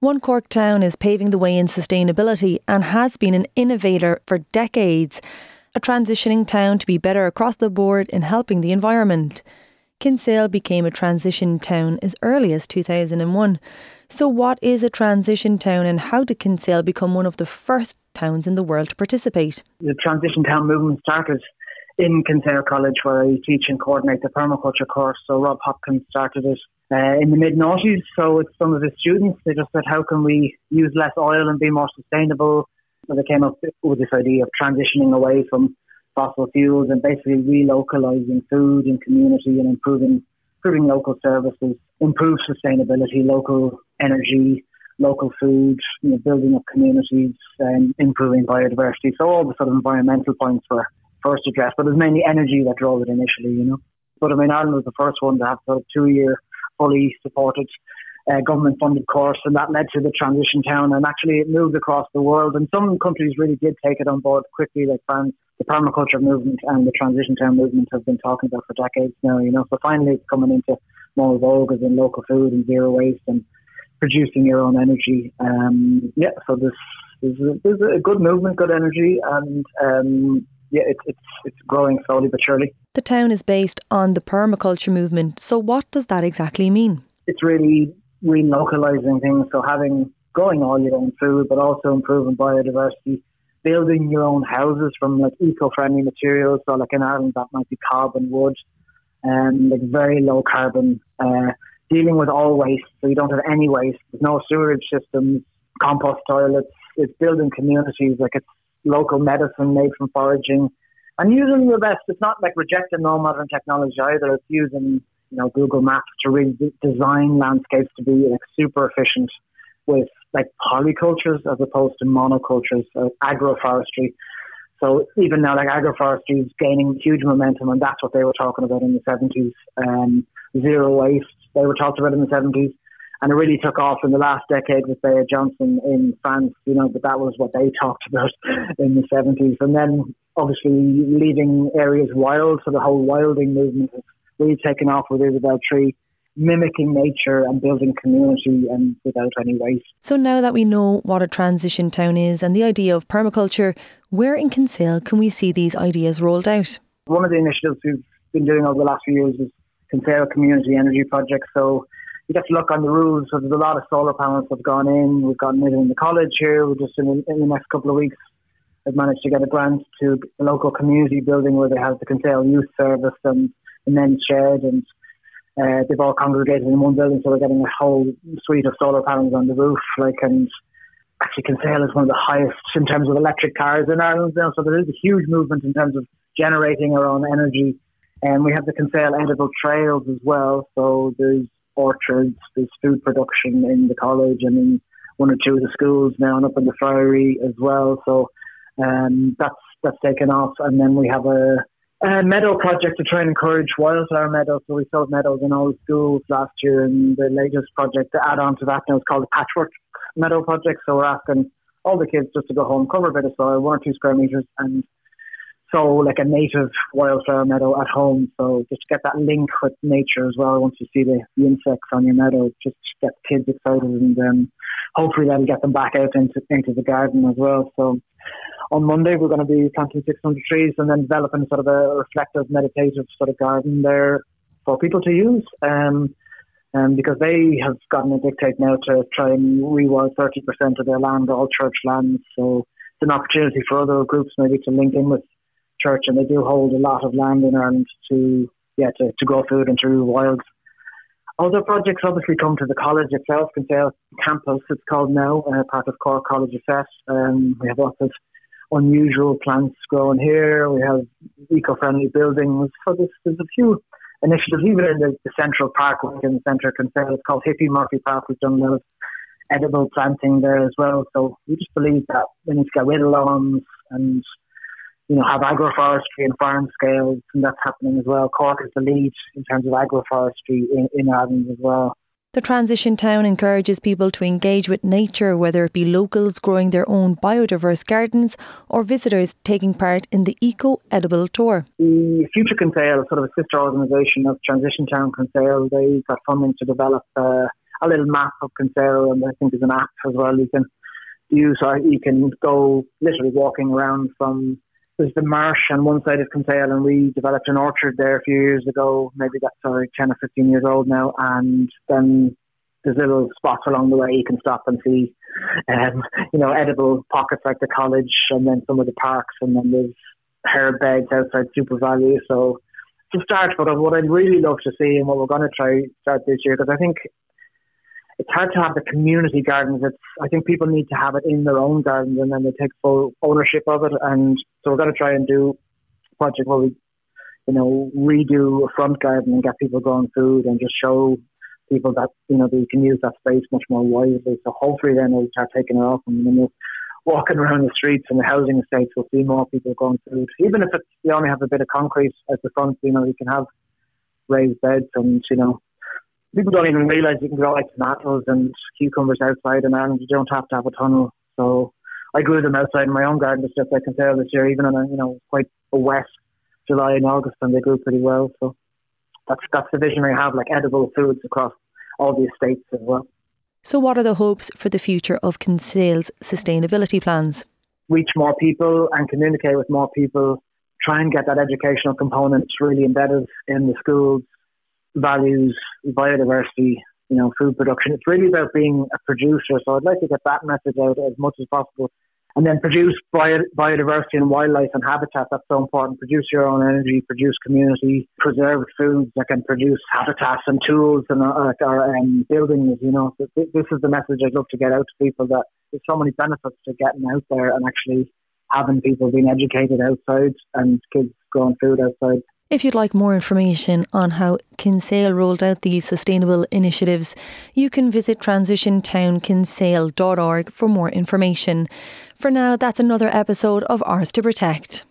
One Cork town is paving the way in sustainability and has been an innovator for decades, a transitioning town to be better across the board in helping the environment. Kinsale became a transition town as early as 2001. So what is a transition town and how did Kinsale become one of the first towns in the world to participate? The transition town movement started in Kinsale College, where I teach and coordinate the permaculture course. So Rob Hopkins started it in the mid-noughties. So with some of his students, they just said, how can we use less oil and be more sustainable? So they came up with this idea of transitioning away from fossil fuels and basically relocalizing food and community and improving local services, improve sustainability, local energy, local food, building up communities and improving biodiversity. So all the sort of environmental points were first addressed, but it was mainly energy that drove it initially, But Ireland was the first one to have sort of 2-year fully supported government-funded course, and that led to the transition town, and actually it moved across the world, and some countries really did take it on board quickly, like France. The permaculture movement and the transition town movement have been talking about for decades now, so finally it's coming into more vogue as in local food and zero waste and producing your own energy. So there's a good movement, good energy, and it's growing slowly but surely. The town is based on the permaculture movement, so what does that exactly mean? It's really relocalizing things, so growing all your own food, but also improving biodiversity, building your own houses from like eco-friendly materials. So like in Ireland, that might be cob and wood, and like very low carbon, dealing with all waste, so you don't have any waste. There's no sewerage systems, compost toilets. It's building communities, like it's local medicine made from foraging, and using your best. It's not like rejecting all modern technology either. It's using Google Maps to really design landscapes to be like super efficient with like polycultures as opposed to monocultures, agroforestry. So even now, like agroforestry is gaining huge momentum, and that's what they were talking about in the 70s. Zero waste, they were talked about in the 70s, and it really took off in the last decade with Bayer Johnson in France, but that was what they talked about in the 70s. And then obviously leaving areas wild, so the whole wilding movement has really taken off with Isabel Tree, mimicking nature and building community and without any waste. So now that we know what a transition town is and the idea of permaculture, where in Kinsale can we see these ideas rolled out? One of the initiatives we've been doing over the last few years is Kinsale Community Energy Project. So you have to look on the rules. So there's a lot of solar panels that have gone in. We've gotten it in the college here. We're just in the next couple of weeks, I've managed to get a grant to the local community building where they have the Kinsale Youth Service and the men's shed, and they've all congregated in one building, so we're getting a whole suite of solar panels on the roof. And actually Kinsale is one of the highest in terms of electric cars in Ireland now, so there is a huge movement in terms of generating our own energy. And we have the Kinsale Edible Trails as well, so there's orchards, there's food production in the college and in one or two of the schools now, and up in the Friary as well. So that's taken off. And then we have a meadow project to try and encourage wildflower meadows. So we sowed meadows in all the schools last year, and the latest project to add on to that now is called the Patchwork Meadow Project. So we're asking all the kids just to go home, cover a bit of soil, 1 or 2 square metres, and sow like a native wildflower meadow at home. So just get that link with nature as well. Once you see the insects on your meadow, just get kids excited, and hopefully that'll get them back out into the garden as well. So on Monday, we're going to be planting 600 trees and then developing sort of a reflective, meditative sort of garden there for people to use. Because they have gotten a dictate now to try and rewild 30% of their land, all church lands. So it's an opportunity for other groups maybe to link in with church, and they do hold a lot of land in Ireland to grow food and to rewild. Other projects obviously come to the college itself, Kinsale Campus it's called now, part of Cork College Assess. We have lots of unusual plants growing here. We have eco-friendly buildings. So there's a few initiatives, even in the Central Park, in the centre of Kinsale. It's called Hippie Murphy Park. We've done a lot of edible planting there as well. So we just believe that we need to get rid of lawns and have agroforestry and farm scales, and that's happening as well. Cork is the lead in terms of agroforestry in Ireland as well. The transition town encourages people to engage with nature, whether it be locals growing their own biodiverse gardens or visitors taking part in the eco-edible tour. The Future Kinsale, sort of a sister organisation of Transition Town Kinsale, they got funding to develop a a little map of Kinsale, and I think there's an app as well you can use. So you can go literally walking around from, there's the marsh on one side of Kinsale, and we developed an orchard there a few years ago. Maybe that's 10 or 15 years old now. And then there's little spots along the way you can stop and see, edible pockets like the college, and then some of the parks, and then there's herb beds outside Super Value. So to start, but what I'd really love to see, and what we're going to try start this year, because I think it's hard to have the community gardens. I think people need to have it in their own gardens, and then they take full ownership of it. And so we're going to try and do a project where we, redo a front garden and get people growing food, and just show people that, they can use that space much more wisely. So hopefully then they'll start taking it off, and then we'll walking around the streets and the housing estates, we'll see more people growing food. Even if you only have a bit of concrete at the front, you can have raised beds, and, people don't even realise you can grow like tomatoes and cucumbers outside in Ireland. You don't have to have a tunnel. So I grew them outside in my own garden, just I can tell this year, even on quite a wet July and August, and they grew pretty well. So that's the vision I have, like edible foods across all the estates as well. So what are the hopes for the future of Kinsale's sustainability plans? Reach more people and communicate with more people. Try and get that educational component really embedded in the schools. Values, biodiversity, food production. It's really about being a producer. So I'd like to get that message out as much as possible. And then produce biodiversity and wildlife and habitat. That's so important. Produce your own energy, produce community, preserved foods that can produce habitats and tools and buildings. This is the message I'd love to get out to people, that there's so many benefits to getting out there and actually having people being educated outside and kids growing food outside. If you'd like more information on how Kinsale rolled out these sustainable initiatives, you can visit transitiontownkinsale.org for more information. For now, that's another episode of Ours to Protect.